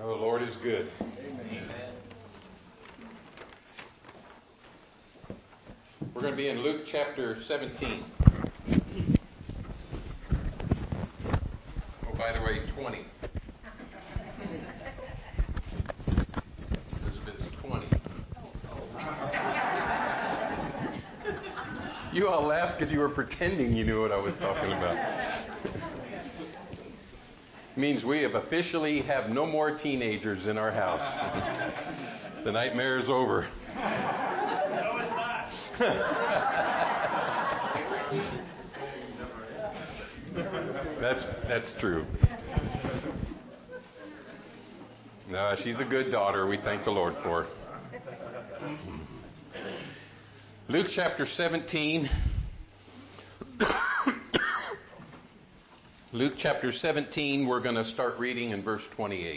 Oh, Lord is good. Amen. We're going to be in Luke chapter 17. Oh, by the way, 20. Elizabeth's 20. You all laughed because you were pretending you knew what I was talking about. Means we have officially have no more teenagers in our house. The nightmare is over. No, it's not. That's true. No, she's a good daughter. We thank the Lord for her. Luke chapter 17. Luke chapter 17, we're going to start reading in verse 28.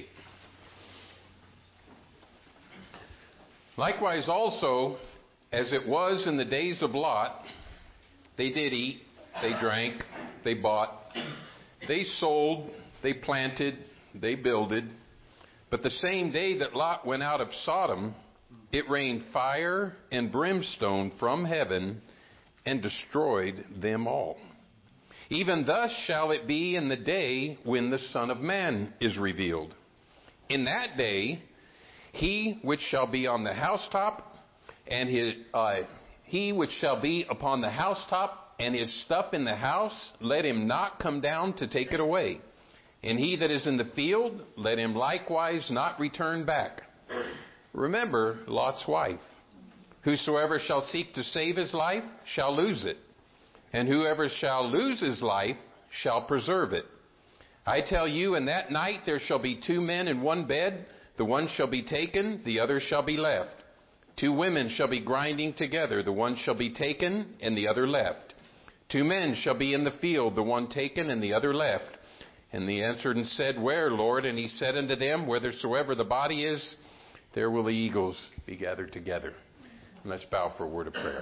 Likewise also, as it was in the days of Lot, they did eat, they drank, they bought, they sold, they planted, they builded. But the same day that Lot went out of Sodom, it rained fire and brimstone from heaven and destroyed them all. Even thus shall it be in the day when the Son of Man is revealed. In that day, he which shall be on the housetop, and he which shall be upon the housetop, and his stuff in the house, let him not come down to take it away. And he that is in the field, let him likewise not return back. Remember Lot's wife. Whosoever shall seek to save his life shall lose it. And whoever shall lose his life shall preserve it. I tell you, in that night there shall be two men in one bed. The one shall be taken, the other shall be left. Two women shall be grinding together. The one shall be taken, and the other left. Two men shall be in the field. The one taken, and the other left. And they answered and said, Where, Lord? And he said unto them, Whithersoever the body is, there will the eagles be gathered together. And let's bow for a word of prayer.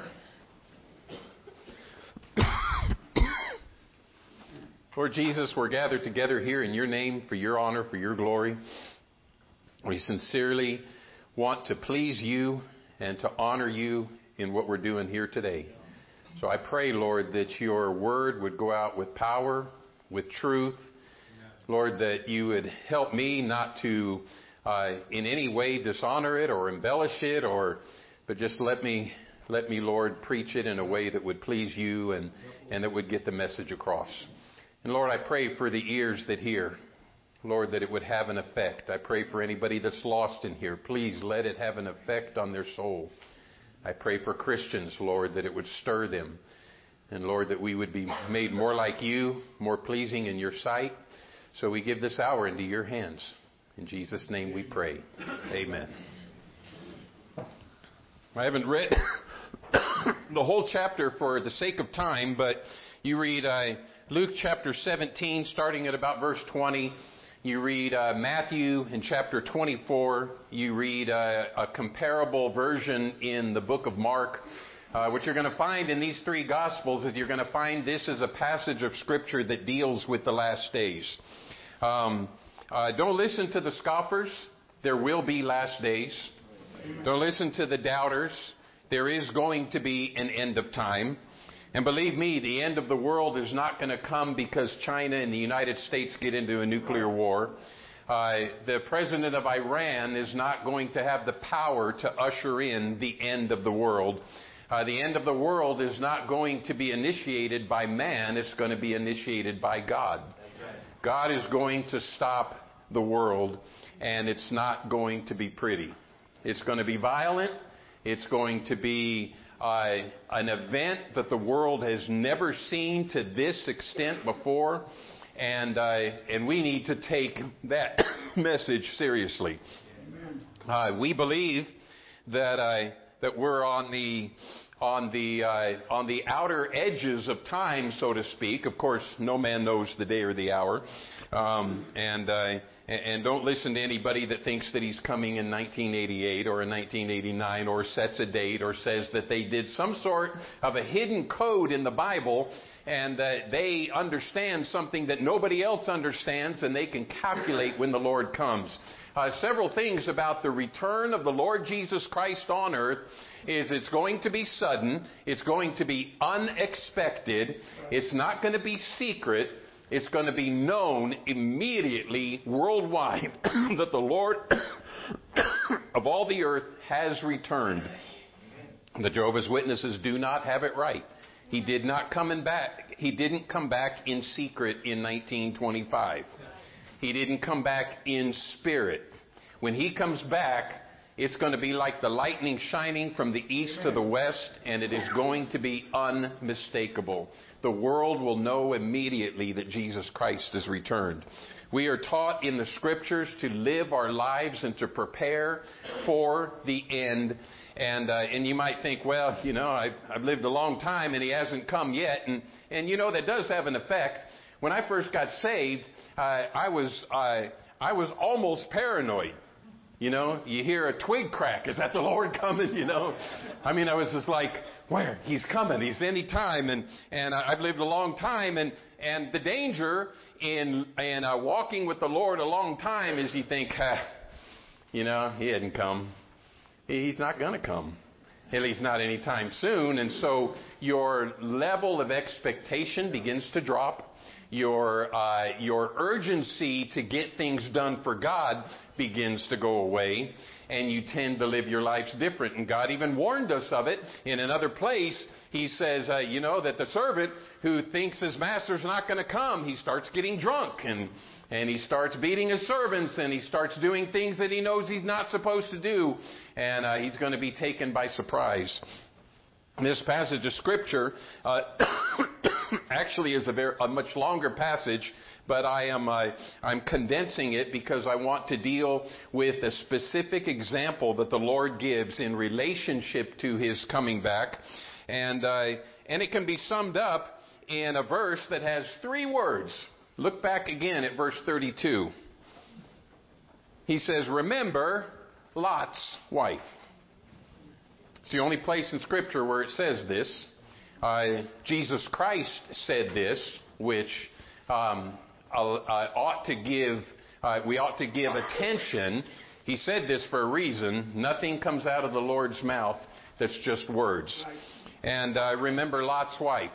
Lord Jesus, we're gathered together here in your name for your honor, for your glory. We sincerely want to please you and to honor you in what we're doing here today. So I pray, Lord, that your word would go out with power, with truth. Lord, that you would help me not to in any way dishonor it or embellish it, but just let me, Lord, preach it in a way that would please you and that would get the message across. And Lord, I pray for the ears that hear. Lord, that it would have an effect. I pray for anybody that's lost in here. Please let it have an effect on their soul. I pray for Christians, Lord, that it would stir them. And Lord, that we would be made more like you, more pleasing in your sight. So we give this hour into your hands. In Jesus' name we pray. Amen. I haven't read the whole chapter for the sake of time, but you read Luke chapter 17, starting at about verse 20. You read Matthew in chapter 24. You read a comparable version in the book of Mark. What you're going to find in these three Gospels is you're going to find this is a passage of Scripture that deals with the last days. Don't listen to the scoffers. There will be last days. Don't listen to the doubters. There is going to be an end of time. And believe me, the end of the world is not going to come because China and the United States get into a nuclear war. The president of Iran is not going to have the power to usher in the end of the world. The end of the world is not going to be initiated by man. It's going to be initiated by God. God is going to stop the world, and it's not going to be pretty. It's going to be violent. It's going to be an event that the world has never seen to this extent before, and we need to take that message seriously. We believe that we're on the outer edges of time, so to speak. Of course, no man knows the day or the hour. And don't listen to anybody that thinks that he's coming in 1988 or in 1989 or sets a date or says that they did some sort of a hidden code in the Bible and that they understand something that nobody else understands and they can calculate when the Lord comes. several things about the return of the Lord Jesus Christ on earth is it's going to be sudden. It's going to be unexpected. It's not going to be secret. It's going to be known immediately worldwide that the Lord of all the earth has returned. The Jehovah's Witnesses do not have it right. He did not back. He didn't come back in secret in 1925. He didn't come back in spirit. When he comes back, it's going to be like the lightning shining from the east to the west, and it is going to be unmistakable. The world will know immediately that Jesus Christ has returned. We are taught in the Scriptures to live our lives and to prepare for the end. And you might think, well, you know, I've lived a long time and he hasn't come yet. And you know, that does have an effect. When I first got saved, I was almost paranoid. You know, you hear a twig crack. Is that the Lord coming? You know, I mean, I was just like, where? He's coming. He's any time. And I've lived a long time. And the danger in walking with the Lord a long time is you think, you know, he hadn't come. He's not going to come. At least not anytime soon. And so your level of expectation begins to drop. Your urgency to get things done for God begins to go away, and you tend to live your lives different. And God even warned us of it in another place. He says, you know, that the servant who thinks his master's not going to come, he starts getting drunk and he starts beating his servants, and he starts doing things that he knows he's not supposed to do, and he's going to be taken by surprise. This passage of Scripture actually is a much longer passage, but I'm condensing it because I want to deal with a specific example that the Lord gives in relationship to His coming back, and it can be summed up in a verse that has 3 words. Look back again at verse 32. He says, "Remember Lot's wife." It's the only place in Scripture where it says this. Jesus Christ said this, which we ought to give attention. He said this for a reason. Nothing comes out of the Lord's mouth that's just words. And remember Lot's wife.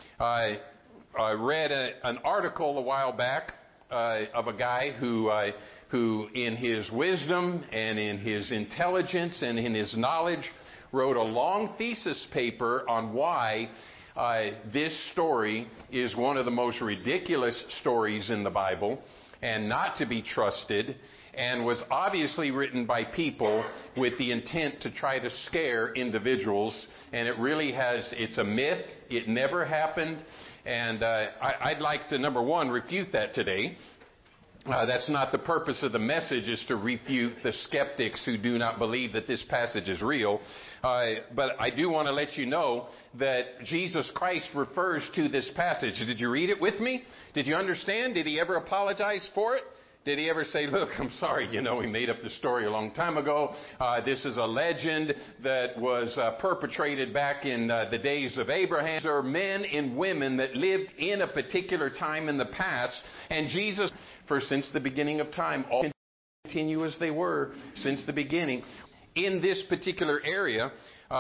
I read an article a while back of a guy who in his wisdom and in his intelligence and in his knowledge wrote a long thesis paper on why this story is one of the most ridiculous stories in the Bible and not to be trusted, and was obviously written by people with the intent to try to scare individuals. And it's a myth. It never happened. And I'd like to, number one, refute that today. That's not the purpose of the message, is to refute the skeptics who do not believe that this passage is real. But I do want to let you know that Jesus Christ refers to this passage. Did you read it with me? Did you understand? Did he ever apologize for it? Did he ever say, look, I'm sorry, you know, we made up the story a long time ago. This is a legend that was perpetrated back in the days of Abraham. There are men and women that lived in a particular time in the past, and Jesus, since the beginning of time, all continue as they were since the beginning in this particular area.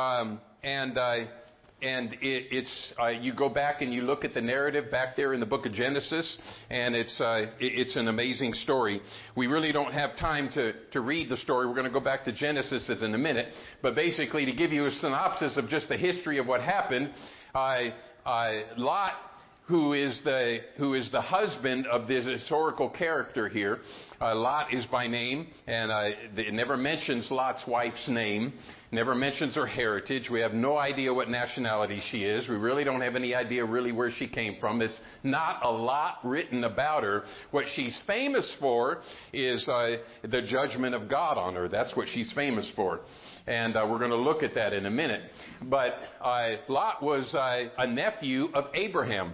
You go back and you look at the narrative back there in the book of Genesis, and it's an amazing story. We really don't have time to read the story. We're going to go back to Genesis in a minute. But basically, to give you a synopsis of just the history of what happened, Lot, who is the husband of this historical character here. Lot is by name, and it never mentions Lot's wife's name, never mentions her heritage. We have no idea what nationality she is. We really don't have any idea really where she came from. It's not a lot written about her. What she's famous for is the judgment of God on her. That's what she's famous for. And we're going to look at that in a minute. But Lot was a nephew of Abraham.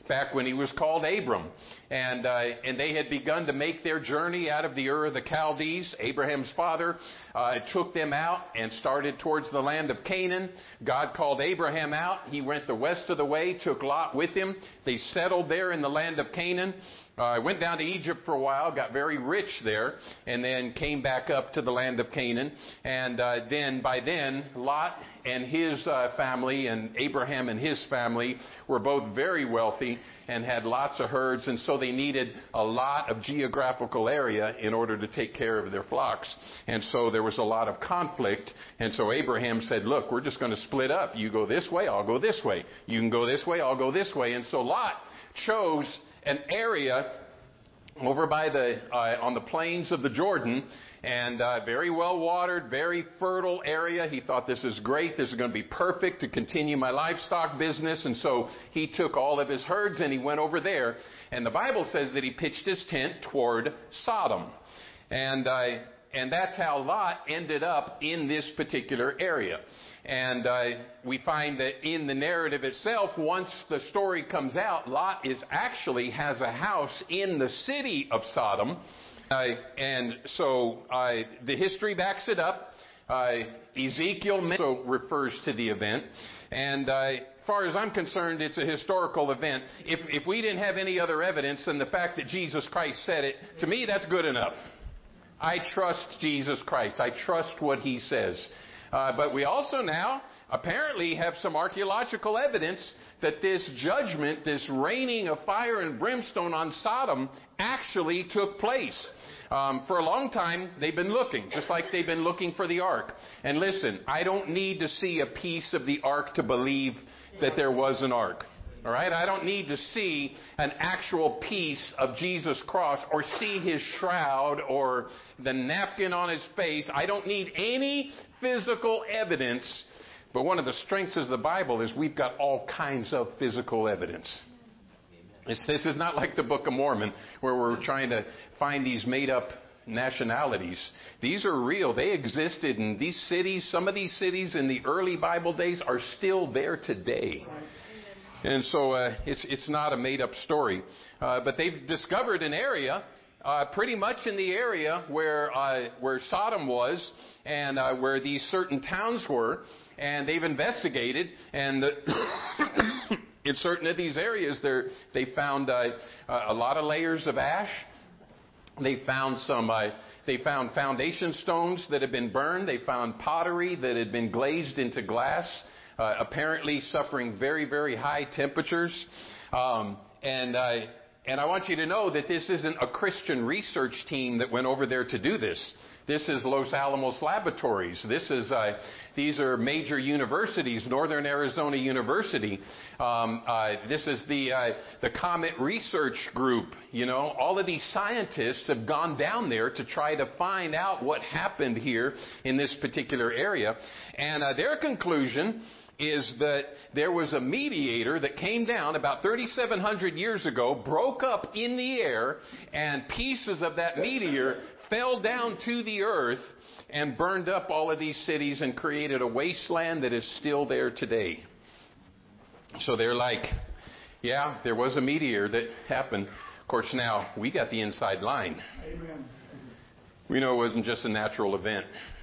back when he was called Abram. And they had begun to make their journey out of the Ur of the Chaldees. Abraham's father took them out and started towards the land of Canaan. God called Abraham out. He went the west of the way, took Lot with him. They settled there in the land of Canaan. Went down to Egypt for a while, got very rich there, and then came back up to the land of Canaan. And by then, Lot and his family and Abraham and his family were both very wealthy and had lots of herds, and so they needed a lot of geographical area in order to take care of their flocks. And so there was a lot of conflict, and so Abraham said, look, we're just going to split up. You go this way, I'll go this way. You can go this way, I'll go this way. And so Lot chose an area over by on the plains of the Jordan, and very well watered, very fertile area. He thought, this is great. This is going to be perfect to continue my livestock business. And so he took all of his herds and he went over there. And the Bible says that he pitched his tent toward Sodom. And that's how Lot ended up in this particular area. And we find that in the narrative itself, once the story comes out, Lot actually has a house in the city of Sodom. And so the history backs it up. Ezekiel also refers to the event. And as far as I'm concerned, it's a historical event. If we didn't have any other evidence than the fact that Jesus Christ said it, to me, that's good enough. I trust Jesus Christ. I trust what he says. But we also now apparently have some archaeological evidence that this judgment, this raining of fire and brimstone on Sodom actually took place. For a long time, they've been looking, just like they've been looking for the ark. And listen, I don't need to see a piece of the ark to believe that there was an ark. All right? I don't need to see an actual piece of Jesus' cross or see his shroud or the napkin on his face. I don't need any physical evidence. But one of the strengths of the Bible is we've got all kinds of physical evidence. This is not like the Book of Mormon where we're trying to find these made-up nationalities. These are real. They existed in these cities. Some of these cities in the early Bible days are still there today. And so it's not a made-up story. But they've discovered an area pretty much in the area where Sodom was and where these certain towns were. And they've investigated. And in certain of these areas, they found a lot of layers of ash. They found foundation stones that had been burned. They found pottery that had been glazed into glass. Apparently suffering very, very high temperatures. And I want you to know that this isn't a Christian research team that went over there to do this. This is Los Alamos Laboratories. These are major universities, Northern Arizona University. This is the Comet Research Group. You know, all of these scientists have gone down there to try to find out what happened here in this particular area. And their conclusion is that there was a meteor that came down about 3,700 years ago, broke up in the air, and pieces of that meteor fell down to the earth and burned up all of these cities and created a wasteland that is still there today. So they're like, yeah, there was a meteor that happened. Of course, now we got the inside line. Amen. We know it wasn't just a natural event.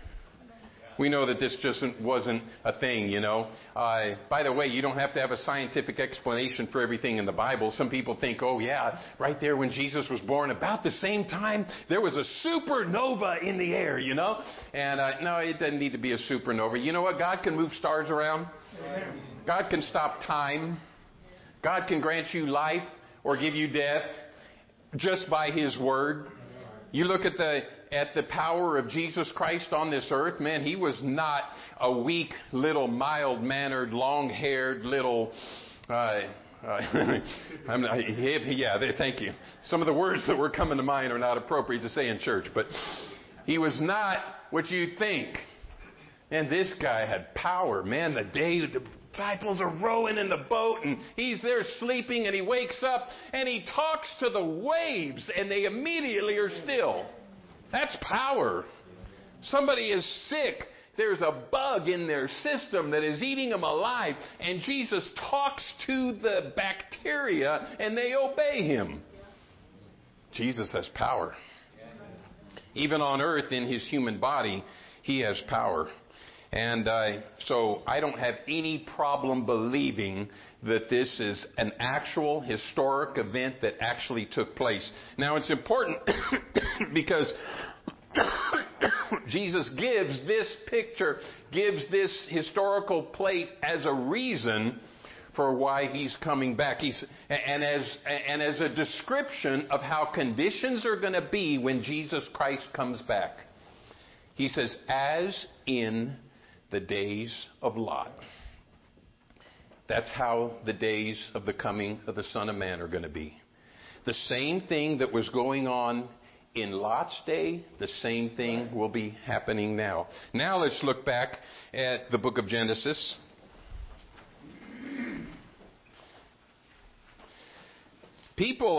We know that this just wasn't a thing, you know. By the way, you don't have to have a scientific explanation for everything in the Bible. Some people think, oh yeah, right there when Jesus was born, about the same time, there was a supernova in the air, you know. And no, it doesn't need to be a supernova. You know what? God can move stars around. God can stop time. God can grant you life or give you death just by His word. You look at the power of Jesus Christ on this earth, man, He was not a weak, little, mild-mannered, long-haired, little, thank you. Some of the words that were coming to mind are not appropriate to say in church, but He was not what you think. And this guy had power, man. The day the disciples are rowing in the boat and He's there sleeping and He wakes up and He talks to the waves and they immediately are still. That's power. Somebody is sick. there's a bug in their system that is eating them alive. And Jesus talks to the bacteria and they obey him. Jesus has power. Even on earth in his human body, he has power. And so I don't have any problem believing that this is an actual historic event that actually took place. Now it's important because Jesus gives this picture, gives this historical place as a reason for why he's coming back. And as a description of how conditions are going to be when Jesus Christ comes back. He says, as in the days of Lot. That's how the days of the coming of the Son of Man are going to be. The same thing that was going on in Lot's day, the same thing will be happening now. Now let's look back at the book of Genesis. People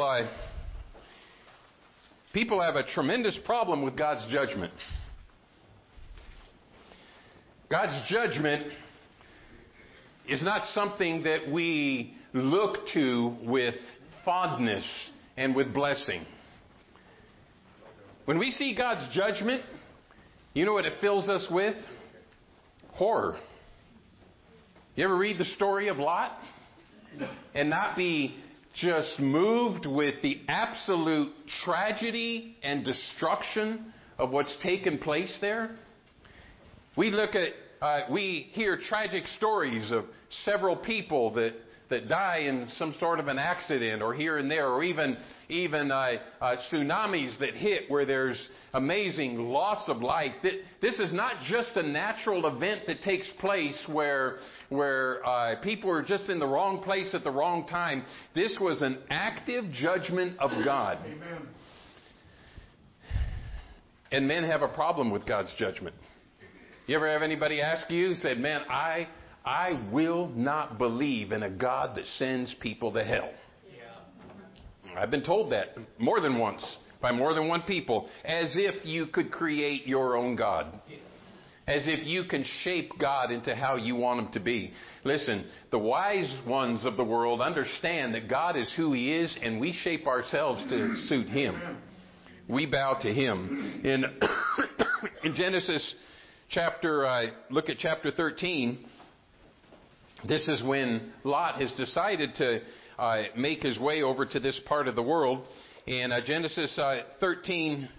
have a tremendous problem with God's judgment. God's judgment is not something that we look to with fondness and with blessing. When we see God's judgment, you know what it fills us with? Horror. You ever read the story of Lot and not be just moved with the absolute tragedy and destruction of what's taken place there? We hear tragic stories of several people that die in some sort of an accident or here and there, or even tsunamis that hit where there's amazing loss of life. This is not just a natural event that takes place where people are just in the wrong place at the wrong time. This was an active judgment of God. Amen. And men have a problem with God's judgment. You ever have anybody ask you, said, man, I will not believe in a God that sends people to hell. Yeah. I've been told that more than once by more than one people, as if you could create your own God. As if you can shape God into how you want him to be. Listen, the wise ones of the world understand that God is who he is, and we shape ourselves to suit him. We bow to him. In Genesis look at chapter 13. This is when Lot has decided to make his way over to this part of the world. In Genesis 13,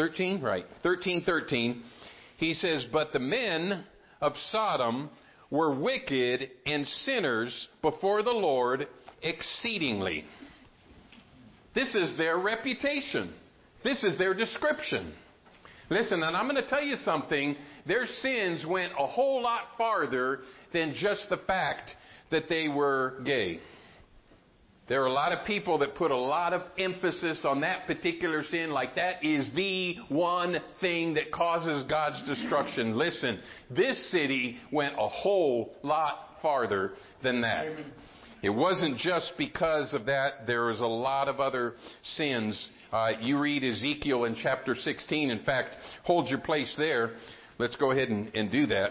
he says, but the men of Sodom were wicked and sinners before the Lord exceedingly. This is their reputation. This is their description. Listen, and I'm going to tell you something. Their sins went a whole lot farther than just the fact that they were gay. There are a lot of people that put a lot of emphasis on that particular sin, like that is the one thing that causes God's destruction. Listen, this city went a whole lot farther than that. It wasn't just because of that. There was a lot of other sins. You read Ezekiel in chapter 16. In fact, hold your place there. Let's go ahead and do that.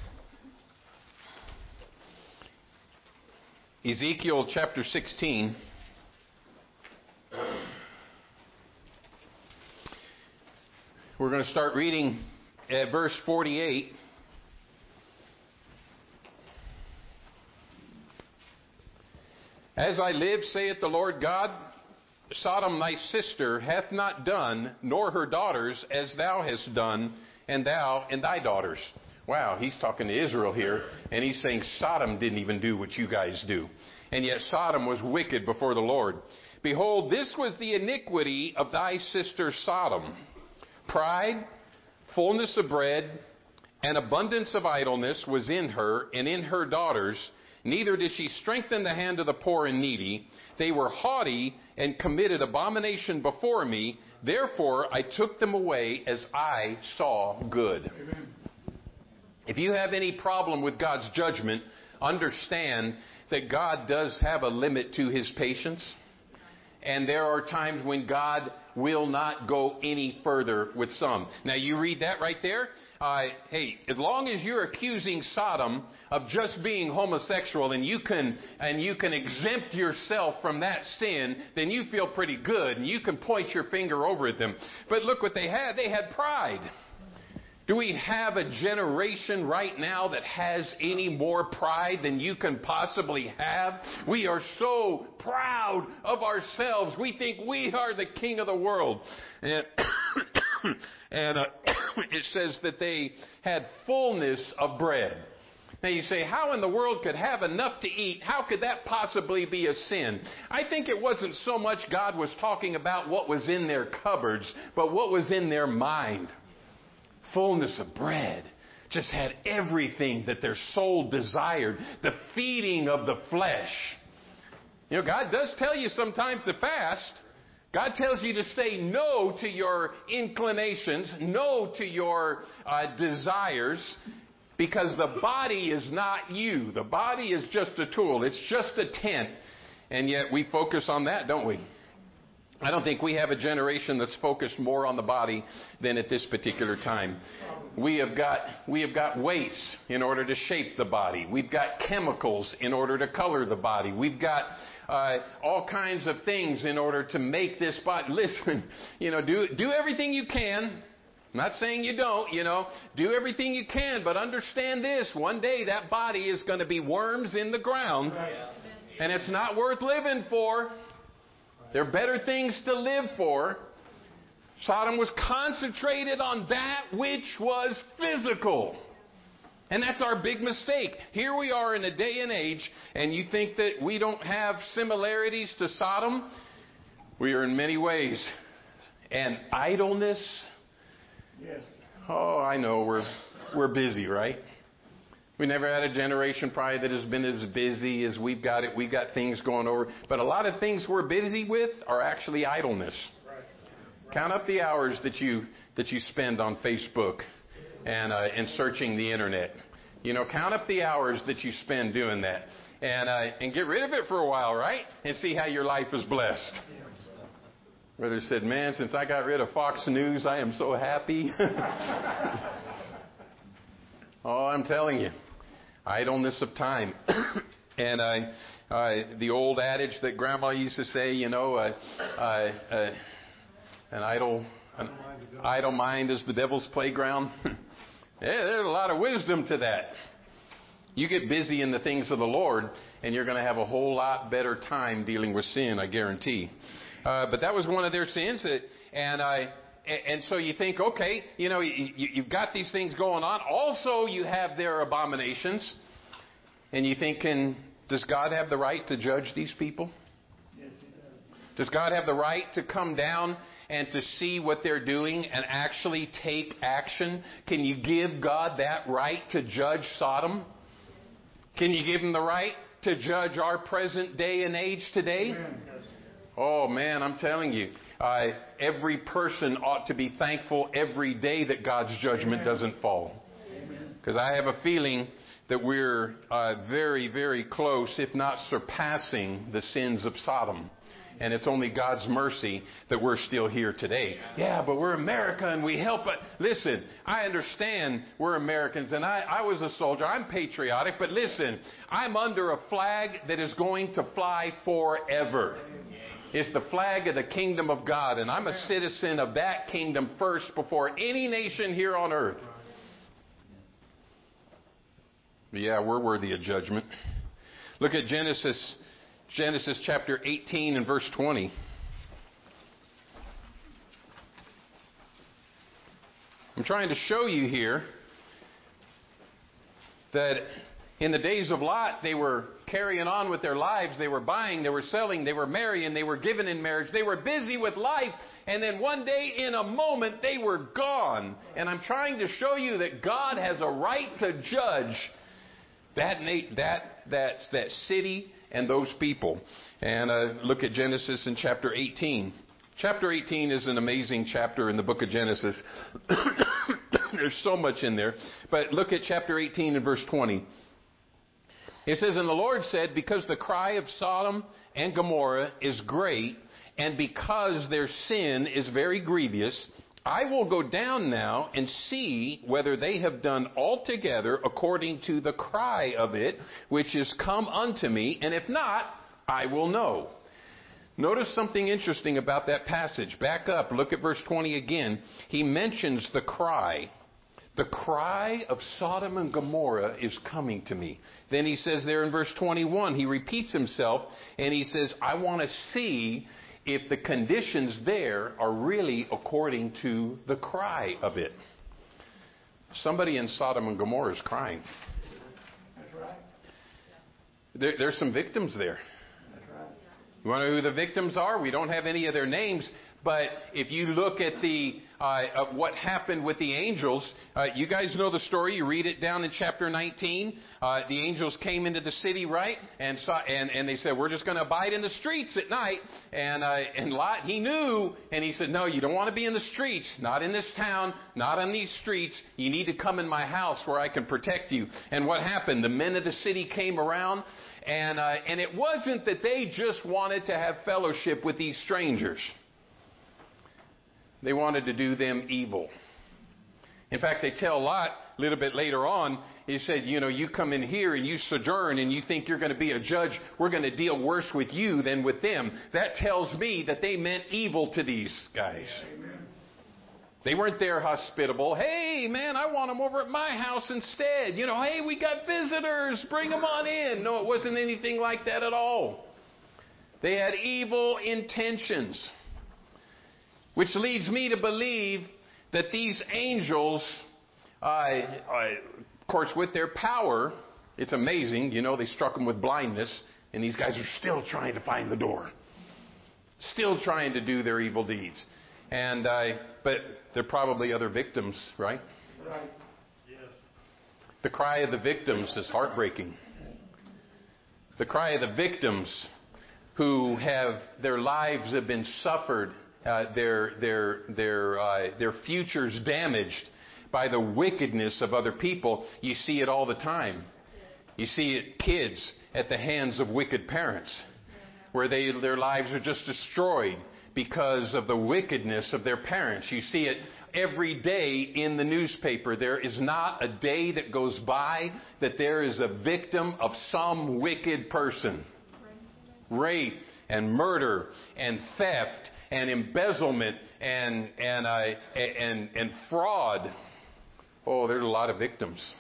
Ezekiel chapter 16. We're going to start reading at verse 48. As I live, saith the Lord God, Sodom thy sister hath not done, nor her daughters, as thou hast done, and thou and thy daughters. Wow, he's talking to Israel here, and he's saying Sodom didn't even do what you guys do. And yet Sodom was wicked before the Lord. Behold, this was the iniquity of thy sister Sodom. Pride, fullness of bread, and abundance of idleness was in her and in her daughters. Neither did she strengthen the hand of the poor and needy. They were haughty and committed abomination before me. Therefore I took them away as I saw good. Amen. If you have any problem with God's judgment, understand that God does have a limit to his patience. And there are times when God will not go any further with some. Now you read that right there. Hey, as long as you're accusing Sodom of just being homosexual and you can exempt yourself from that sin, then you feel pretty good and you can point your finger over at them. But look what they had. They had pride. Do we have a generation right now that has any more pride than you can possibly have? We are so proud of ourselves. We think we are the king of the world. And, it says that they had fullness of bread. Now you say, how in the world could have enough to eat? How could that possibly be a sin? I think it wasn't so much God was talking about what was in their cupboards, but what was in their mind. Fullness of bread. Just had everything that their soul desired. The feeding of the flesh. You know, God does tell you sometimes to fast. God tells you to say no to your inclinations, no to your desires, because the body is not you. The body is just a tool. It's just a tent. And yet we focus on that, don't we? I don't think we have a generation that's focused more on the body than at this particular time. We have got weights in order to shape the body. We've got chemicals in order to color the body. We've got all kinds of things in order to make this body. Listen, do everything you can. I'm not saying you don't, do everything you can, but understand this. One day that body is going to be worms in the ground, and it's not worth living for. There are better things to live for. Sodom was concentrated on that which was physical. And that's our big mistake. Here we are in a day and age, and you think that we don't have similarities to Sodom? We are in many ways. And idleness? Yes. Oh, I know, we're busy, right? We never had a generation probably that has been as busy as we've got it. We've got things going over. But a lot of things we're busy with are actually idleness. Right. Count up the hours that you spend on Facebook and searching the internet. Count up the hours that you spend doing that. And get rid of it for a while, right? And see how your life is blessed. Brother said, man, since I got rid of Fox News, I am so happy. Oh, I'm telling you. Idleness of time. And the old adage that Grandma used to say, an idle mind is the devil's playground. Yeah, there's a lot of wisdom to that. You get busy in the things of the Lord, and you're going to have a whole lot better time dealing with sin, I guarantee. But that was one of their sins. And so you think, okay, you've got these things going on. Also, you have their abominations. And you think, does God have the right to judge these people? Yes, He does. Does God have the right to come down and to see what they're doing and actually take action? Can you give God that right to judge Sodom? Can you give Him the right to judge our present day and age today? Amen. Oh, man, I'm telling you. Every person ought to be thankful every day that God's judgment doesn't fall. Because I have a feeling that we're very, very close, if not surpassing, the sins of Sodom. And it's only God's mercy that we're still here today. Yeah, but we're America and we help it. Listen, I understand we're Americans and I was a soldier. I'm patriotic. But listen, I'm under a flag that is going to fly forever. It's the flag of the kingdom of God. And I'm a citizen of that kingdom first before any nation here on earth. Yeah, we're worthy of judgment. Look at Genesis chapter 18 and verse 20. I'm trying to show you here that in the days of Lot, they were carrying on with their lives. They were buying, they were selling, they were marrying, they were given in marriage. They were busy with life. And then one day, in a moment, they were gone. And I'm trying to show you that God has a right to judge that city and those people. And look at Genesis in chapter 18. Chapter 18 is an amazing chapter in the book of Genesis. There's so much in there. But look at chapter 18 and verse 20. It says, and the Lord said, because the cry of Sodom and Gomorrah is great, and because their sin is very grievous, I will go down now and see whether they have done altogether according to the cry of it, which is come unto me, and if not, I will know. Notice something interesting about that passage. Back up, look at verse 20 again. He mentions the cry. The cry of Sodom and Gomorrah is coming to me. Then he says there in verse 21, he repeats himself, and he says, I want to see if the conditions there are really according to the cry of it. Somebody in Sodom and Gomorrah is crying. That's right. There's some victims there. That's right. You want to know who the victims are? We don't have any of their names. But if you look at what happened with the angels, you guys know the story. You read it down in chapter 19. The angels came into the city, right? And they said, we're just going to abide in the streets at night. And Lot, he knew, and he said, no, you don't want to be in the streets. Not in this town, not on these streets. You need to come in my house where I can protect you. And what happened? The men of the city came around, and it wasn't that they just wanted to have fellowship with these strangers. They wanted to do them evil. In fact, they tell Lot a little bit later on, he said, you come in here and you sojourn and you think you're going to be a judge. We're going to deal worse with you than with them. That tells me that they meant evil to these guys. Amen. They weren't there hospitable. Hey, man, I want them over at my house instead. Hey, we got visitors. Bring them on in. No, it wasn't anything like that at all. They had evil intentions. Which leads me to believe that these angels, of course, with their power, it's amazing. They struck them with blindness, and these guys are still trying to find the door. Still trying to do their evil deeds. But there are probably other victims, right? Right. Yes. The cry of the victims is heartbreaking. The cry of the victims who their lives have been suffered, their futures damaged by the wickedness of other people. You see it all the time. You see it, kids at the hands of wicked parents, where their lives are just destroyed because of the wickedness of their parents. You see it every day in the newspaper. There is not a day that goes by that there is a victim of some wicked person. Rape and murder and theft and embezzlement and fraud. Oh, there's a lot of victims.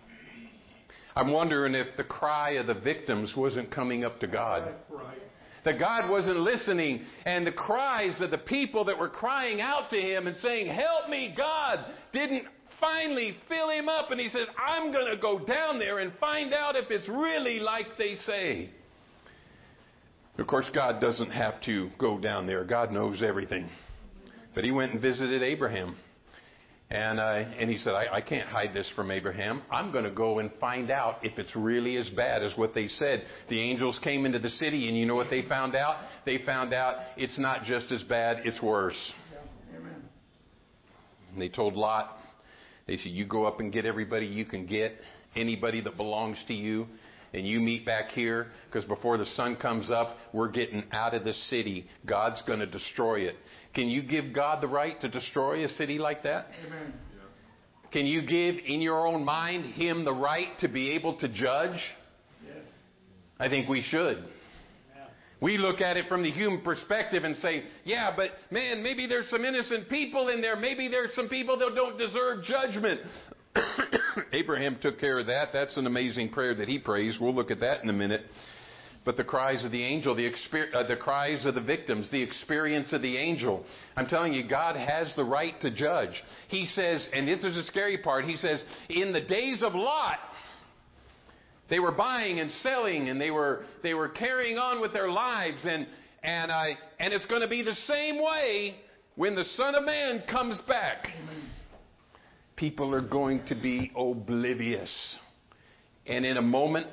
I'm wondering if the cry of the victims wasn't coming up to God. Right. That God wasn't listening, and the cries of the people that were crying out to Him and saying, help me, God, didn't finally fill Him up. And He says, I'm going to go down there and find out if it's really like they say. Of course, God doesn't have to go down there. God knows everything. But He went and visited Abraham. And He said, I can't hide this from Abraham. I'm going to go and find out if it's really as bad as what they said. The angels came into the city, and you know what they found out? They found out it's not just as bad, it's worse. Yeah. Amen. And they told Lot, they said, you go up and get everybody you can get, anybody that belongs to you, and you meet back here, because before the sun comes up, we're getting out of the city. God's going to destroy it. Can you give God the right to destroy a city like that? Amen. Can you give in your own mind Him the right to be able to judge? Yes. I think we should. Yeah. We look at it from the human perspective and say, yeah, but man, maybe there's some innocent people in there. Maybe there's some people that don't deserve judgment. Abraham took care of that. That's an amazing prayer that he prays. We'll look at that in a minute. But the cries of the angel, the cries of the victims, the experience of the angel. I'm telling you, God has the right to judge. He says, and this is the scary part, He says, in the days of Lot, they were buying and selling, and they were carrying on with their lives, and it's going to be the same way when the Son of Man comes back. People are going to be oblivious. And in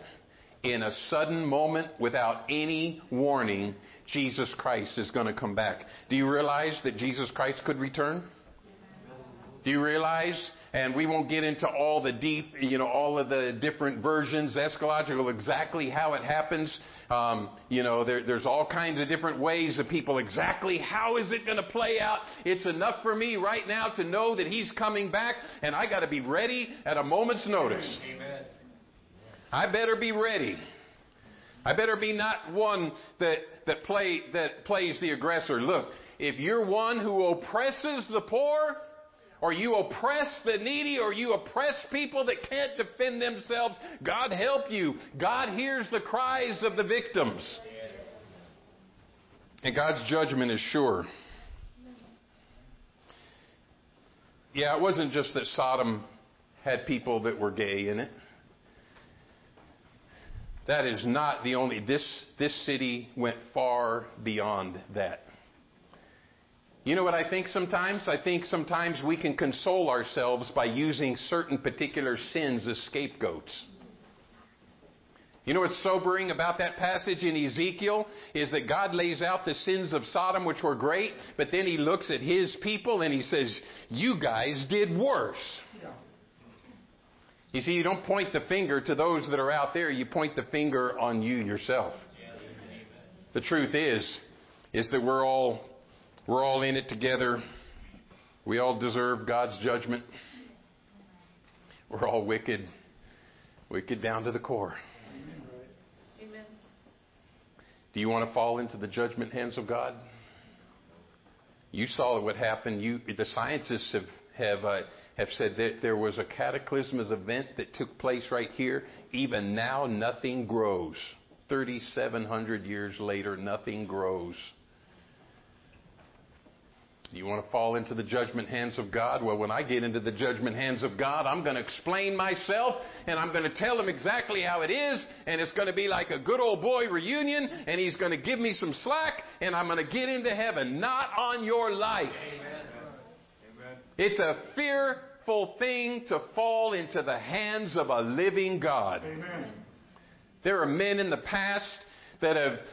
a sudden moment, without any warning, Jesus Christ is going to come back. Do you realize that Jesus Christ could return? Do you realize? And we won't get into all the deep, all of the different versions, eschatological, exactly how it happens. There's all kinds of different ways of people, exactly how is it going to play out? It's enough for me right now to know that He's coming back, and I got to be ready at a moment's notice. Amen. I better be ready. I better be not one that plays the aggressor. Look, if you're one who oppresses the poor, or you oppress the needy, or you oppress people that can't defend themselves, God help you. God hears the cries of the victims. And God's judgment is sure. Yeah, it wasn't just that Sodom had people that were gay in it. That is not the only. This city went far beyond that. You know what I think sometimes? I think sometimes we can console ourselves by using certain particular sins as scapegoats. You know what's sobering about that passage in Ezekiel is that God lays out the sins of Sodom, which were great, but then He looks at His people and He says, you guys did worse. Yeah. You see, you don't point the finger to those that are out there. You point the finger on you yourself. The truth is that we're all in it together. We all deserve God's judgment. We're all wicked down to the core. Amen. Do you want to fall into the judgment hands of God? You saw what happened. The scientists have said that there was a cataclysmic event that took place right here. Even now, nothing grows. 3,700 years later, nothing grows. Do you want to fall into the judgment hands of God? Well, when I get into the judgment hands of God, I'm going to explain myself, and I'm going to tell Him exactly how it is, and it's going to be like a good old boy reunion, and He's going to give me some slack, and I'm going to get into heaven. Not on your life. Amen. It's a fearful thing to fall into the hands of a living God. Amen. There are men in the past that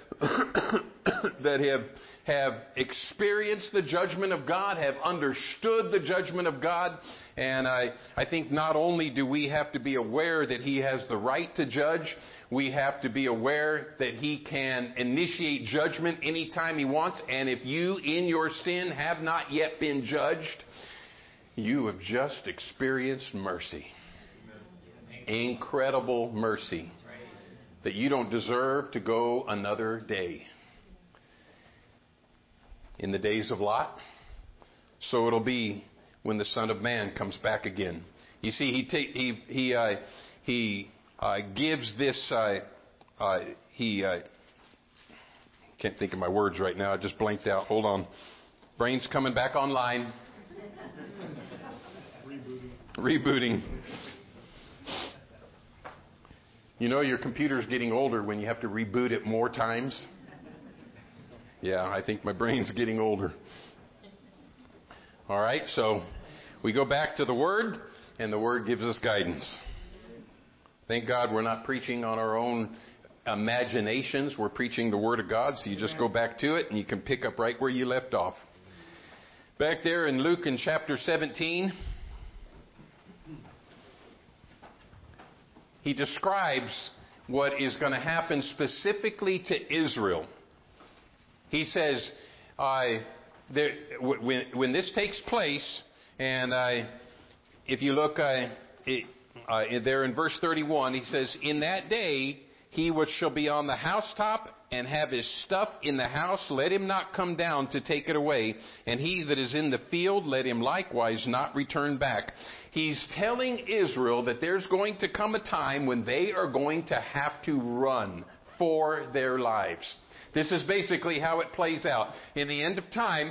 have experienced the judgment of God, have understood the judgment of God. And I think not only do we have to be aware that He has the right to judge, we have to be aware that He can initiate judgment anytime He wants. And if you, in your sin, have not yet been judged, you have just experienced mercy. Incredible mercy that you don't deserve to go another day. In the days of Lot, so it'll be when the Son of Man comes back again. You see, he gives this. Can't think of my words right now. I just blanked out. Hold on, brain's coming back online. Rebooting. You know your computer's getting older when you have to reboot it more times. Yeah, I think my brain's getting older. All right, so we go back to the Word, and the Word gives us guidance. Thank God we're not preaching on our own imaginations. We're preaching the Word of God, so you just go back to it, and you can pick up right where you left off. Back there in Luke in chapter 17, he describes what is going to happen specifically to Israel. He says, when this takes place, and if you look there in verse 31, he says, in that day, he which shall be on the housetop and have his stuff in the house, let him not come down to take it away. And he that is in the field, let him likewise not return back. He's telling Israel that there's going to come a time when they are going to have to run for their lives. This is basically how it plays out. In the end of time,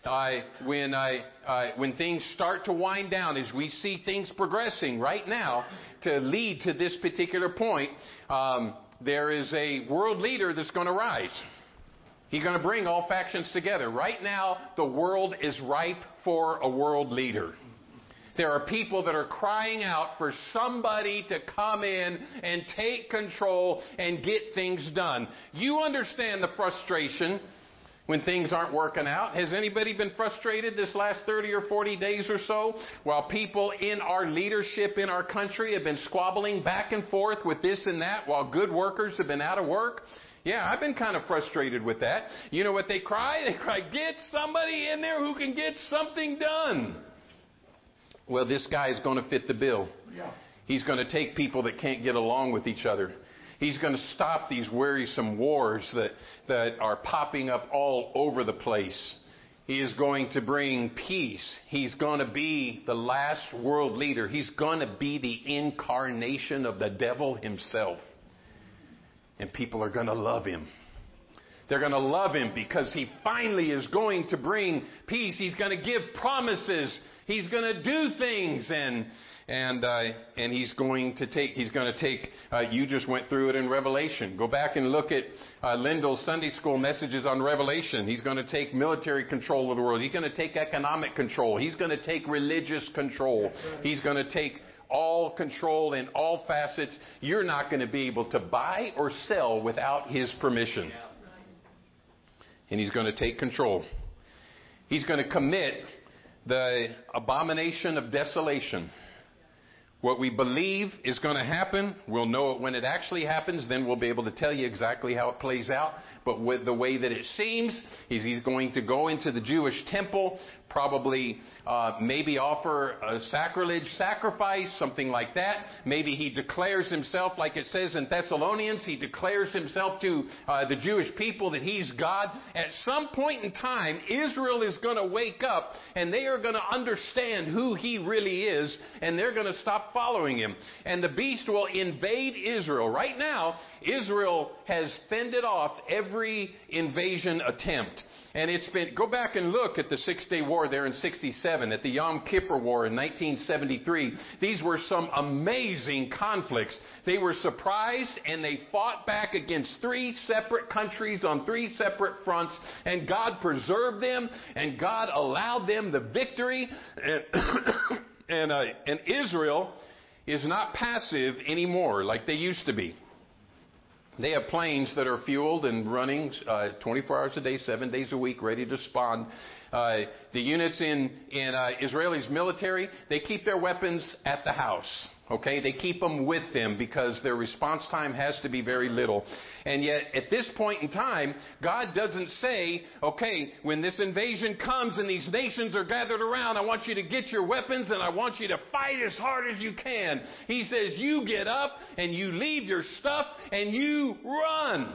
when things start to wind down, as we see things progressing right now to lead to this particular point, there is a world leader that's going to rise. He's going to bring all factions together. Right now, the world is ripe for a world leader. There are people that are crying out for somebody to come in and take control and get things done. You understand the frustration when things aren't working out? Has anybody been frustrated this last 30 or 40 days or so while people in our leadership in our country have been squabbling back and forth with this and that while good workers have been out of work? Yeah, I've been kind of frustrated with that. You know what they cry? They cry, get somebody in there who can get something done. Well, this guy is going to fit the bill. He's going to take people that can't get along with each other. He's going to stop these wearisome wars that are popping up all over the place. He is going to bring peace. He's going to be the last world leader. He's going to be the incarnation of the devil himself. And people are going to love him. They're going to love him because he finally is going to bring peace. He's going to give promises. He's going to do things, and he's going to take. You just went through it in Revelation. Go back and look at Lindell's Sunday school messages on Revelation. He's going to take military control of the world. He's going to take economic control. He's going to take religious control. He's going to take all control in all facets. You're not going to be able to buy or sell without his permission. And he's going to take control. He's going to commit the abomination of desolation. What we believe is going to happen, we'll know it when it actually happens, then we'll be able to tell you exactly how it plays out. But with the way that it seems, he's going to go into the Jewish temple, probably maybe offer a sacrilege sacrifice, something like that. Maybe he declares himself, like it says in Thessalonians, he declares himself to the Jewish people that he's God. At some point in time, Israel is going to wake up and they are going to understand who he really is, and they're going to stop following him. And the beast will invade Israel. Right now, Israel has fended off every invasion attempt. And go back and look at the 6-Day War there in 67, at the Yom Kippur War in 1973. These were some amazing conflicts. They were surprised and they fought back against 3 separate countries on 3 separate fronts, and God preserved them and God allowed them the victory. And Israel is not passive anymore like they used to be. They have planes that are fueled and running 24 hours a day, 7 days a week, ready to respond. The units in Israelis military, they keep their weapons at the house. Okay, they keep them with them because their response time has to be very little. And yet, at this point in time, God doesn't say, okay, when this invasion comes and these nations are gathered around, I want you to get your weapons and I want you to fight as hard as you can. He says, you get up and you leave your stuff and you run.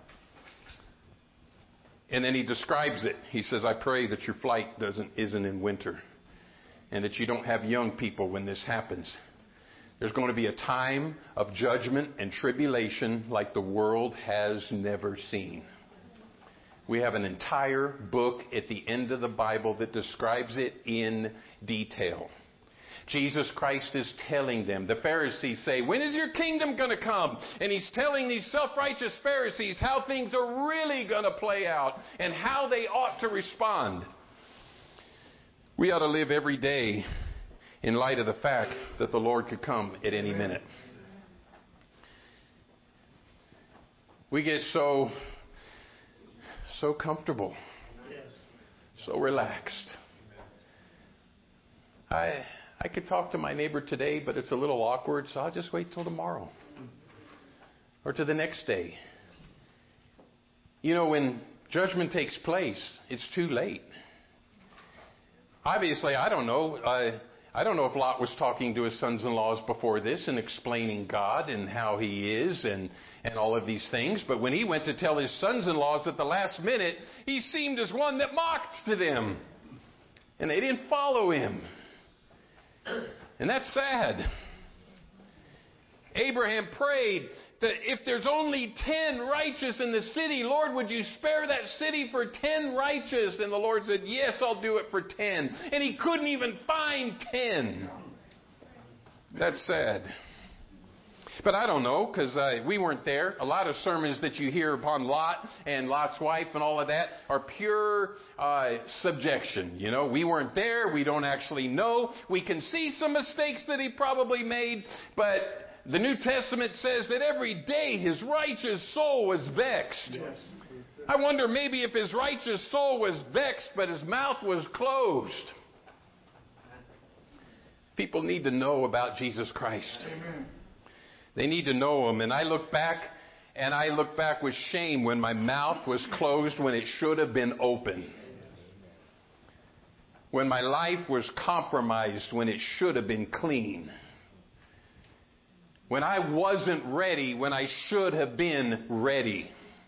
And then he describes it. He says, I pray that your flight isn't in winter and that you don't have young people when this happens. There's going to be a time of judgment and tribulation like the world has never seen. We have an entire book at the end of the Bible that describes it in detail. Jesus Christ is telling them. The Pharisees say, when is your kingdom going to come? And he's telling these self-righteous Pharisees how things are really going to play out and how they ought to respond. We ought to live every day in light of the fact that the Lord could come at any minute. We get so comfortable, so relaxed. I could talk to my neighbor today, but it's a little awkward, so I'll just wait till tomorrow or to the next day. You know, when judgment takes place, it's too late. Obviously, I don't know if Lot was talking to his sons-in-laws before this and explaining God and how he is and all of these things. But when he went to tell his sons-in-laws at the last minute, he seemed as one that mocked to them. And they didn't follow him. And that's sad. Abraham prayed that if there's only 10 righteous in the city, Lord, would you spare that city for 10 righteous? And the Lord said, yes, I'll do it for 10. And he couldn't even find 10. That's sad. But I don't know, because we weren't there. A lot of sermons that you hear upon Lot and Lot's wife and all of that are pure subjection. You know, we weren't there. We don't actually know. We can see some mistakes that he probably made, but the New Testament says that every day his righteous soul was vexed. Yes. I wonder maybe if his righteous soul was vexed, but his mouth was closed. People need to know about Jesus Christ. Amen. They need to know him. And I look back with shame when my mouth was closed when it should have been open. When my life was compromised when it should have been clean. When I wasn't ready when I should have been ready.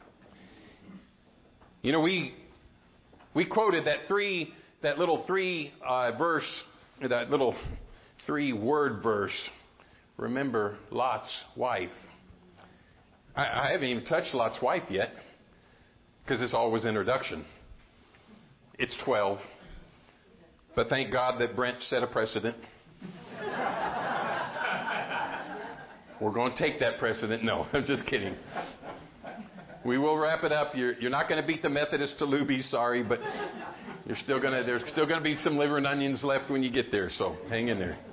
You know, we quoted that little three-word verse. Remember Lot's wife. I haven't even touched Lot's wife yet, because it's always introduction. It's 12. But thank God that Brent set a precedent. We're going to take that precedent. No, I'm just kidding. We will wrap it up. You're not going to beat the Methodist to Luby's, sorry, but there's still going to be some liver and onions left when you get there, so hang in there.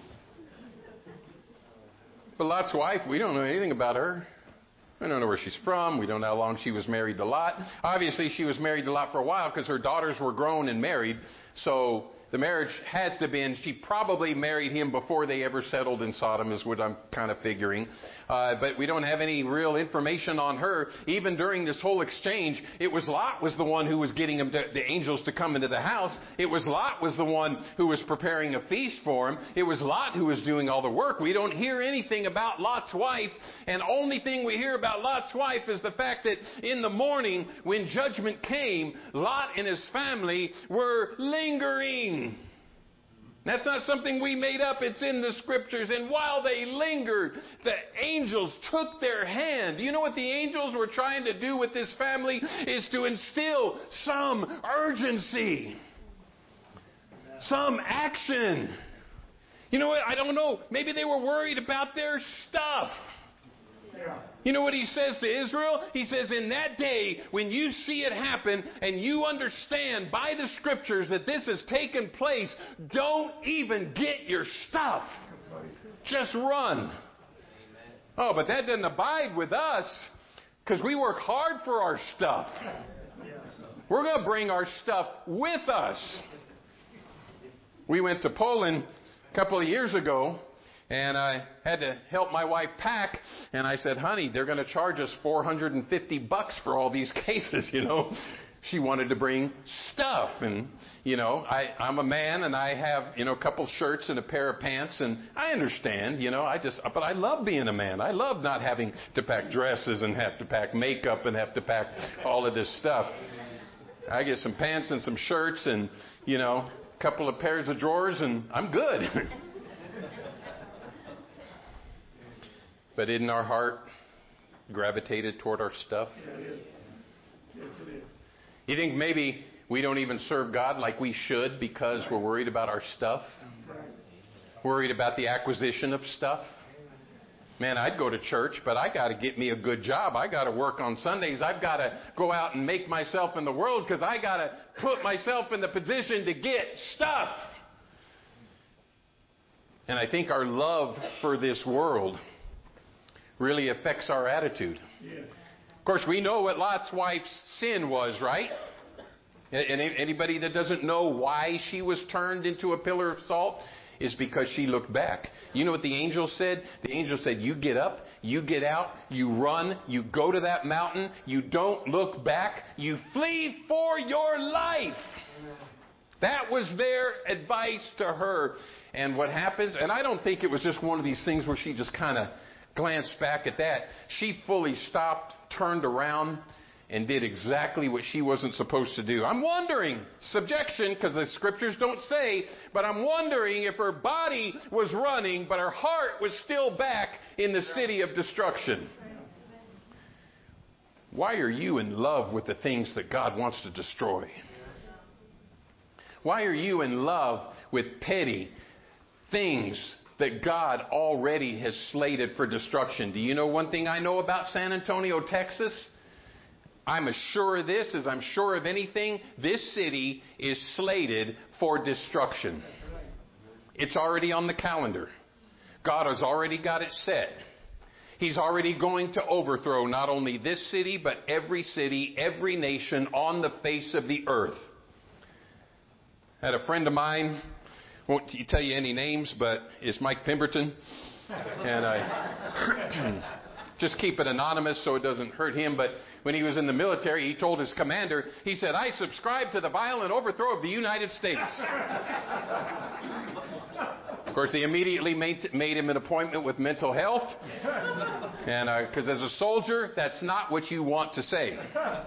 But Lot's wife, we don't know anything about her. We don't know where she's from. We don't know how long she was married to Lot. Obviously, she was married to Lot for a while because her daughters were grown and married. So the marriage has to have been, she probably married him before they ever settled in Sodom is what I'm kind of figuring. But we don't have any real information on her. Even during this whole exchange, it was Lot was the one who was getting the angels to come into the house. It was Lot was the one who was preparing a feast for him. It was Lot who was doing all the work. We don't hear anything about Lot's wife. And only thing we hear about Lot's wife is the fact that in the morning when judgment came, Lot and his family were lingering. That's not something we made up. It's in the scriptures. And while they lingered, the angels took their hand. You know what the angels were trying to do with this family? Is to instill some urgency. Some action. You know what? I don't know. Maybe they were worried about their stuff. You know what he says to Israel? He says, in that day, when you see it happen and you understand by the scriptures that this has taken place, don't even get your stuff. Just run. Oh, but that doesn't abide with us because we work hard for our stuff. We're going to bring our stuff with us. We went to Poland a couple of years ago. And I had to help my wife pack. And I said, honey, they're going to charge us $450 for all these cases, you know. She wanted to bring stuff. And, you know, I'm a man and I have, you know, a couple shirts and a pair of pants. And I understand, you know, but I love being a man. I love not having to pack dresses and have to pack makeup and have to pack all of this stuff. I get some pants and some shirts and, you know, a couple of pairs of drawers and I'm good. But isn't our heart gravitated toward our stuff? You think maybe we don't even serve God like we should because we're worried about our stuff? Worried about the acquisition of stuff? Man, I'd go to church, but I got to get me a good job. I got to work on Sundays. I've got to go out and make myself in the world because I got to put myself in the position to get stuff. And I think our love for this world really affects our attitude. Yeah. Of course, we know what Lot's wife's sin was, right? And anybody that doesn't know why she was turned into a pillar of salt is because she looked back. You know what the angel said? The angel said, you get up, you get out, you run, you go to that mountain, you don't look back, you flee for your life. That was their advice to her. And what happens, and I don't think it was just one of these things where she just kind of glanced back at that. She fully stopped, turned around, and did exactly what she wasn't supposed to do. I'm wondering, subjection, because the scriptures don't say, but I'm wondering if her body was running, but her heart was still back in the city of destruction. Why are you in love with the things that God wants to destroy? Why are you in love with petty things that God already has slated for destruction? Do you know one thing I know about San Antonio, Texas? I'm as sure of this as I'm sure of anything. This city is slated for destruction. It's already on the calendar. God has already got it set. He's already going to overthrow not only this city, but every city, every nation on the face of the earth. I had a friend of mine, won't tell you any names, but it's Mike Pemberton. And I just keep it anonymous so it doesn't hurt him. But when he was in the military, he told his commander, he said, "I subscribe to the violent overthrow of the United States." Of course, they immediately made him an appointment with mental health. And because as a soldier, that's not what you want to say.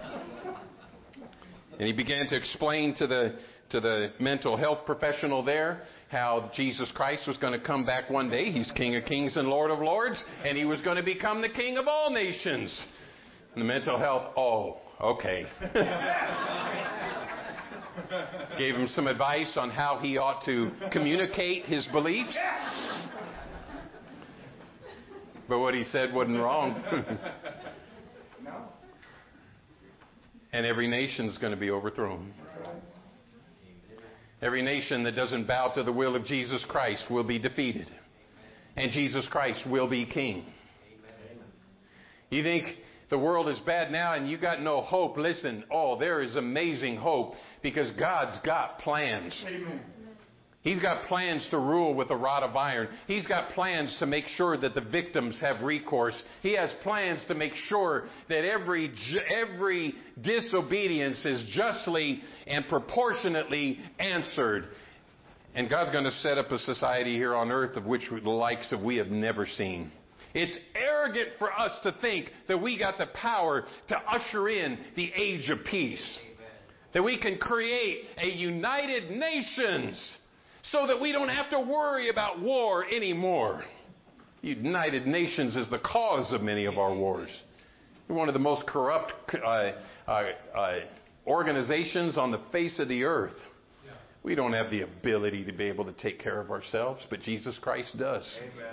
And he began to explain to the mental health professional there how Jesus Christ was going to come back one day. He's King of Kings and Lord of Lords, and he was going to become the King of all nations. And the mental health, oh, okay. Gave him some advice on how he ought to communicate his beliefs. But what he said wasn't wrong. And every nation's going to be overthrown. Every nation that doesn't bow to the will of Jesus Christ will be defeated. And Jesus Christ will be king. You think the world is bad now and you got no hope? Listen, there is amazing hope because God's got plans. Amen. He's got plans to rule with a rod of iron. He's got plans to make sure that the victims have recourse. He has plans to make sure that every disobedience is justly and proportionately answered. And God's going to set up a society here on earth of which the likes of we have never seen. It's arrogant for us to think that we got the power to usher in the age of peace. Amen. That we can create a United Nations so that we don't have to worry about war anymore. United Nations is the cause of many of our wars. We're one of the most corrupt organizations on the face of the earth. Yeah. We don't have the ability to be able to take care of ourselves, but Jesus Christ does. Amen.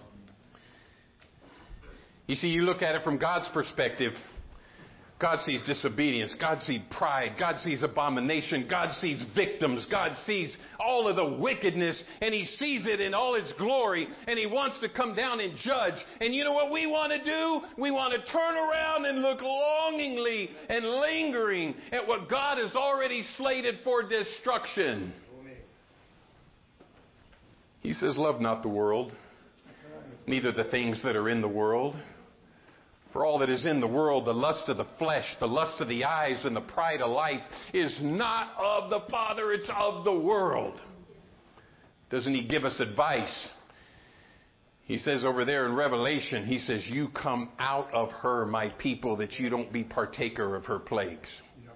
You see, you look at it from God's perspective. God sees disobedience. God sees pride. God sees abomination. God sees victims. God sees all of the wickedness, and He sees it in all its glory, and He wants to come down and judge. And you know what we want to do? We want to turn around and look longingly and lingering at what God has already slated for destruction. He says, "Love not the world, neither the things that are in the world. For all that is in the world, the lust of the flesh, the lust of the eyes, and the pride of life is not of the Father, it's of the world." Doesn't He give us advice? He says over there in Revelation, He says, "You come out of her, my people, that you don't be partaker of her plagues."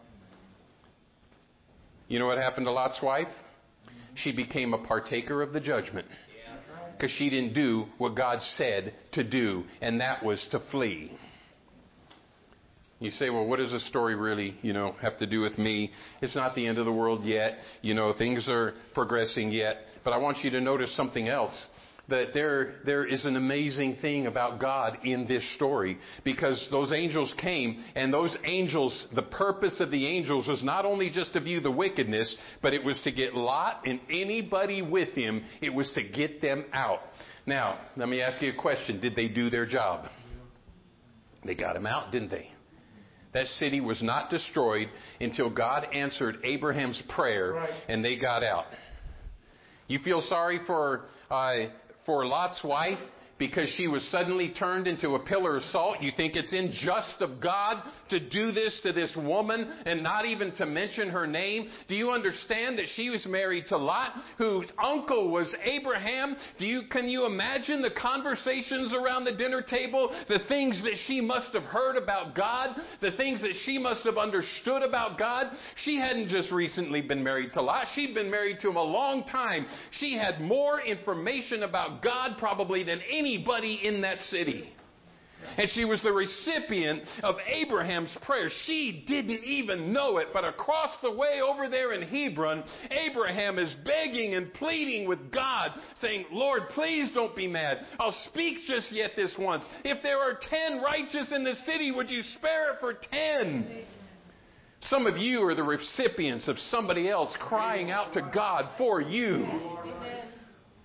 You know what happened to Lot's wife? She became a partaker of the judgment. Because she didn't do what God said to do, and that was to flee. You say, well, what does this story really, have to do with me? It's not the end of the world yet. Things are progressing yet. But I want you to notice something else. That there is an amazing thing about God in this story. Because those angels came, and those angels, the purpose of the angels was not only just to view the wickedness, but it was to get Lot and anybody with him. It was to get them out. Now, let me ask you a question. Did they do their job? They got him out, didn't they? That city was not destroyed until God answered Abraham's prayer, and they got out. You feel sorry for Lot's wife because she was suddenly turned into a pillar of salt? You think it's unjust of God to do this to this woman and not even to mention her name? Do you understand that she was married to Lot, whose uncle was Abraham? Can you imagine the conversations around the dinner table, the things that she must have heard about God, the things that she must have understood about God? She hadn't just recently been married to Lot. She'd been married to him a long time. She had more information about God probably than anybody in that city. And she was the recipient of Abraham's prayer. She didn't even know it, but across the way over there in Hebron, Abraham is begging and pleading with God, saying, "Lord, please don't be mad. I'll speak just yet this once. If there are 10 righteous in the city, would you spare it for 10? Some of you are the recipients of somebody else crying out to God for you.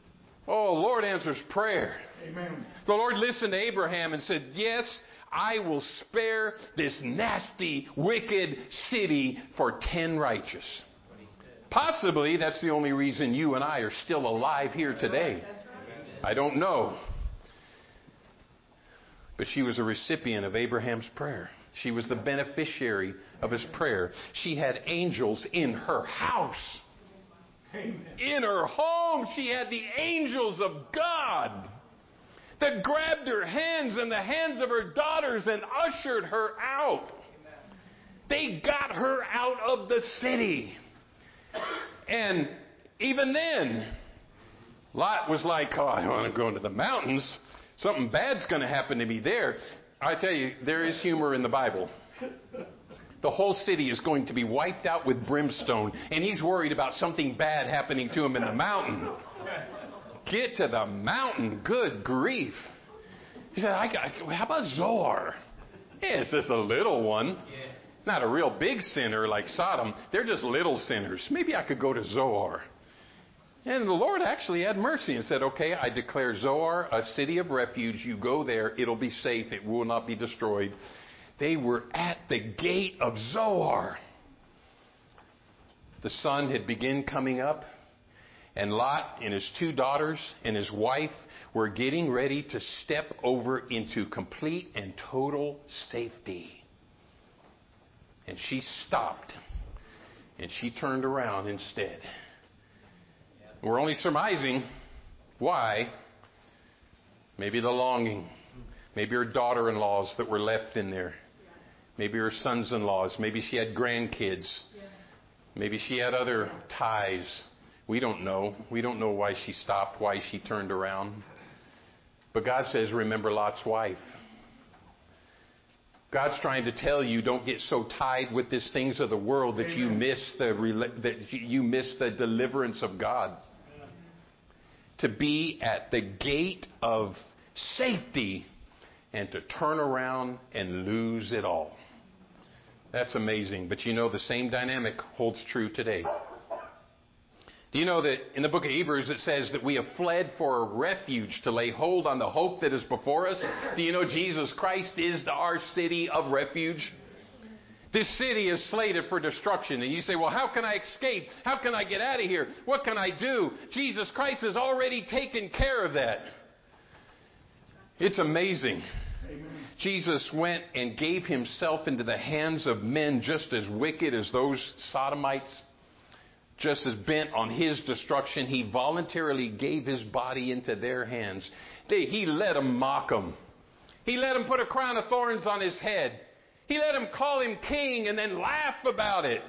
Oh, Lord answers prayer. Amen. The Lord listened to Abraham and said, yes, I will spare this nasty, wicked city for 10 righteous. Possibly that's the only reason you and I are still alive here today. I don't know. But she was a recipient of Abraham's prayer. She was the beneficiary of his prayer. She had angels in her house. Amen. In her home, she had the angels of God that grabbed her hands and the hands of her daughters and ushered her out. They got her out of the city. And even then, Lot was like, oh, I want to go into the mountains. Something bad's going to happen to me there. I tell you, there is humor in the Bible. The whole city is going to be wiped out with brimstone, and he's worried about something bad happening to him in the mountain. Get to the mountain. Good grief. He said, how about Zoar? Yeah, it's just a little one. Not a real big sinner like Sodom. They're just little sinners. Maybe I could go to Zoar. And the Lord actually had mercy and said, okay, I declare Zoar a city of refuge. You go there. It'll be safe. It will not be destroyed. They were at the gate of Zoar. The sun had begun coming up, and Lot and his 2 daughters and his wife were getting ready to step over into complete and total safety. And she stopped, and she turned around instead. We're only surmising why. Maybe the longing. Maybe her daughter-in-laws that were left in there. Maybe her sons-in-laws. Maybe she had grandkids. Maybe she had other ties. We don't know. We don't know why she stopped, why she turned around. But God says, remember Lot's wife. God's trying to tell you, don't get so tied with these things of the world that you miss the deliverance of God. To be at the gate of safety and to turn around and lose it all. That's amazing. But you know, the same dynamic holds true today. Do you know that in the book of Hebrews it says that we have fled for a refuge to lay hold on the hope that is before us? Do you know Jesus Christ is our city of refuge? This city is slated for destruction. And you say, well, how can I escape? How can I get out of here? What can I do? Jesus Christ has already taken care of that. It's amazing. Amen. Jesus went and gave himself into the hands of men just as wicked as those Sodomites, just as bent on his destruction. He voluntarily gave his body into their hands. He let them mock him. He let them put a crown of thorns on his head. He let them call him king and then laugh about it.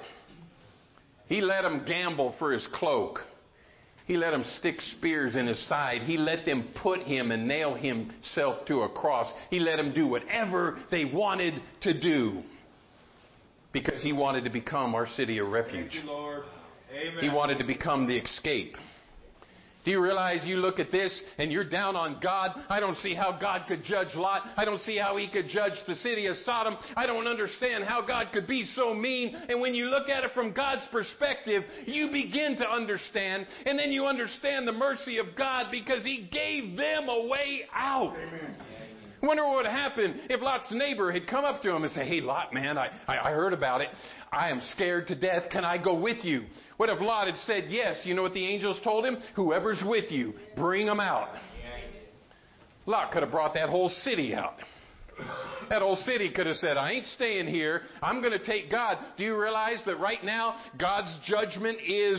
He let them gamble for his cloak. He let them stick spears in his side. He let them put him and nail himself to a cross. He let them do whatever they wanted to do because he wanted to become our city of refuge. Thank you, Lord. Amen. He wanted to become the escape. Do you realize you look at this and you're down on God? I don't see how God could judge Lot. I don't see how he could judge the city of Sodom. I don't understand how God could be so mean. And when you look at it from God's perspective, you begin to understand. And then you understand the mercy of God because he gave them a way out. Amen. I wonder what would happen if Lot's neighbor had come up to him and said, hey, Lot, man, I heard about it. I am scared to death. Can I go with you? What if Lot had said yes? You know what the angels told him? Whoever's with you, bring them out. Lot could have brought that whole city out. That whole city could have said, I ain't staying here. I'm going to take God. Do you realize that right now God's judgment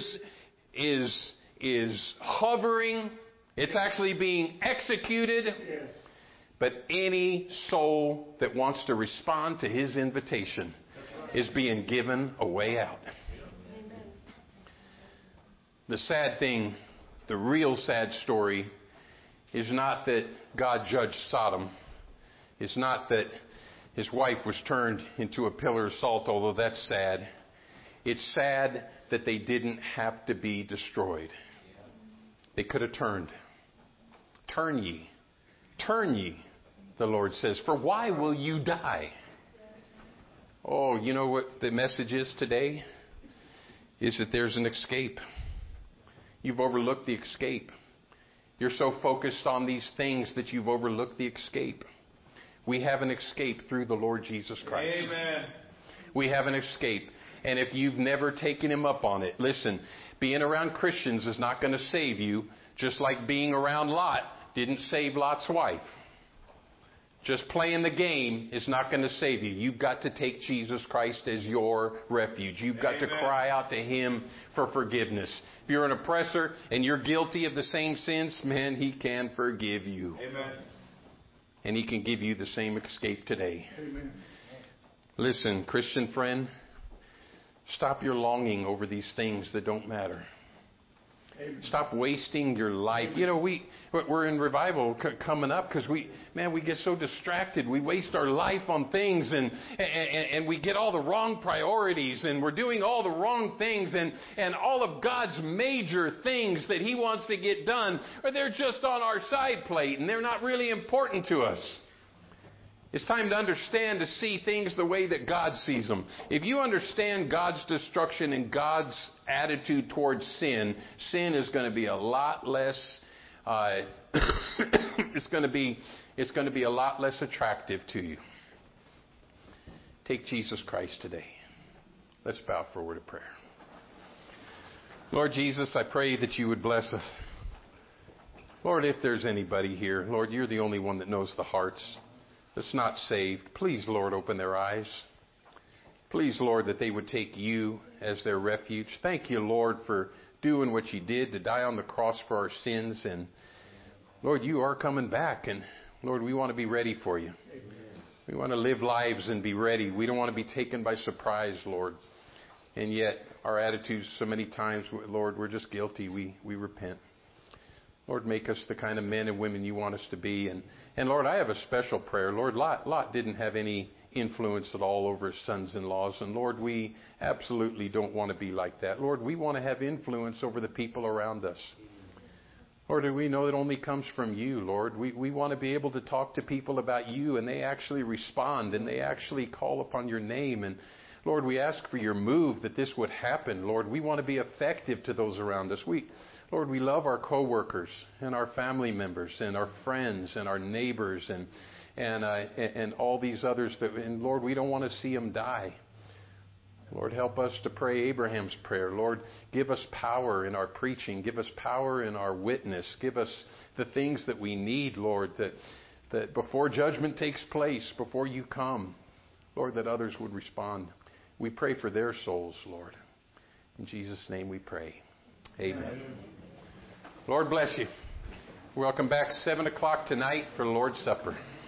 is hovering? It's actually being executed. Yes. But any soul that wants to respond to his invitation is being given a way out. Amen. The sad thing, the real sad story, is not that God judged Sodom. It's not that his wife was turned into a pillar of salt, although that's sad. It's sad that they didn't have to be destroyed. They could have turned. Turn ye. Turn ye, the Lord says, for why will you die? Oh, you know what the message is today? Is that there's an escape. You've overlooked the escape. You're so focused on these things that you've overlooked the escape. We have an escape through the Lord Jesus Christ. Amen. We have an escape. And if you've never taken Him up on it, listen, being around Christians is not going to save you, just like being around Lot didn't save Lot's wife. Just playing the game is not going to save you. You've got to take Jesus Christ as your refuge. You've got to cry out to Him for forgiveness. If you're an oppressor and you're guilty of the same sins, man, He can forgive you. Amen. And He can give you the same escape today. Amen. Listen, Christian friend, stop your longing over these things that don't matter. Stop wasting your life. You know, we're in revival coming up because we get so distracted. We waste our life on things and we get all the wrong priorities and we're doing all the wrong things and all of God's major things that He wants to get done, or they're just on our side plate and they're not really important to us. It's time to understand, to see things the way that God sees them. If you understand God's destruction and God's attitude towards sin, sin is going to be a lot less. It's going to be a lot less attractive to you. Take Jesus Christ today. Let's bow for a word of prayer. Lord Jesus, I pray that you would bless us. Lord, if there's anybody here, Lord, you're the only one that knows the hearts that's not saved. Please, Lord, open their eyes. Please, Lord, that they would take you as their refuge. Thank you, Lord, for doing what you did to die on the cross for our sins. And Lord, you are coming back. And Lord, we want to be ready for you. Amen. We want to live lives and be ready. We don't want to be taken by surprise, Lord. And yet, our attitudes so many times, Lord, we're just guilty. We repent. Lord, make us the kind of men and women you want us to be. And Lord, I have a special prayer. Lord, Lot didn't have any influence at all over his sons-in-laws. And Lord, we absolutely don't want to be like that. Lord, we want to have influence over the people around us. Lord, we know it only comes from you, Lord. We want to be able to talk to people about you and they actually respond and they actually call upon your name. And Lord, we ask for your move that this would happen. Lord, we want to be effective to those around us. Lord, we love our coworkers and our family members and our friends and our neighbors and all these others and Lord, we don't want to see them die. Lord, help us to pray Abraham's prayer. Lord, give us power in our preaching. Give us power in our witness. Give us the things that we need, Lord, that before judgment takes place, before you come, Lord, that others would respond. We pray for their souls, Lord. In Jesus' name we pray. Amen. Lord bless you. Welcome back 7 o'clock tonight for the Lord's Supper.